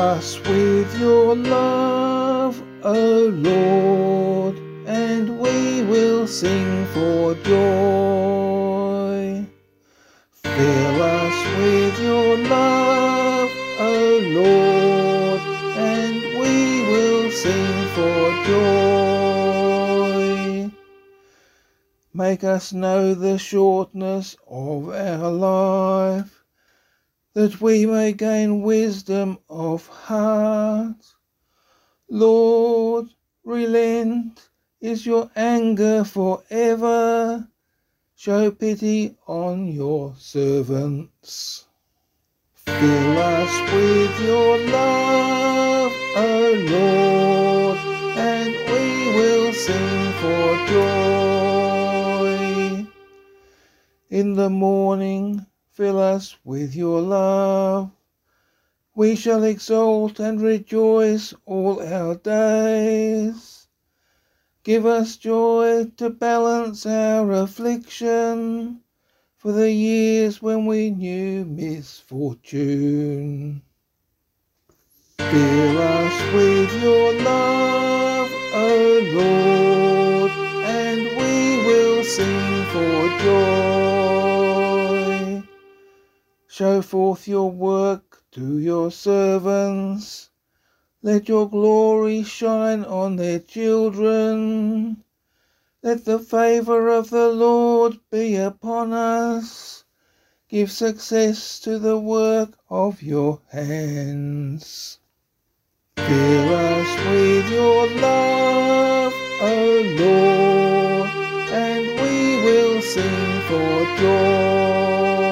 us with your love, O Lord, and we will sing for joy. Fill us with your love, O Lord, and we will sing for joy. Make us know the shortness of our life, that we may gain wisdom of heart. Lord, relent, is your anger forever? Show pity on your servants. Fill us with your love, O Lord, and we will sing for joy. In the morning, fill us with your love. We shall exult and rejoice all our days. Give us joy to balance our affliction, for the years when we knew misfortune. Fill us with your love, O Lord, and we will sing for joy. Show forth your work to your servants. Let your glory shine on their children. Let the favour of the Lord be upon us. Give success to the work of your hands. Fill us with your love, O Lord, and we will sing for joy.